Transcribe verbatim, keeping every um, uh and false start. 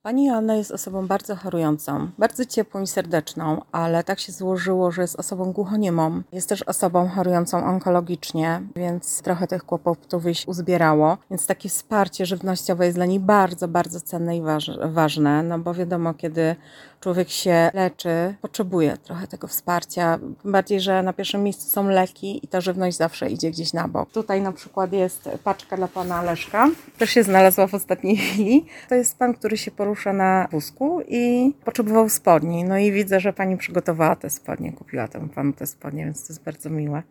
Pani Joanna jest osobą bardzo chorującą, bardzo ciepłą i serdeczną, ale tak się złożyło, że jest osobą głuchoniemą. Jest też osobą chorującą onkologicznie, więc trochę tych kłopotów jej się uzbierało. Więc takie wsparcie żywnościowe jest dla niej bardzo, bardzo cenne i waż- ważne, no bo wiadomo, kiedy człowiek się leczy, potrzebuje trochę tego wsparcia. Tym bardziej, że na pierwszym miejscu są leki i ta żywność zawsze idzie gdzieś na bok. Tutaj na przykład jest paczka dla pana Leszka. Też się znalazła w ostatniej chwili. To jest pan, który się porusza na wózku i potrzebował spodni. No i widzę, że pani przygotowała te spodnie, kupiła temu panu te spodnie, więc to jest bardzo miłe.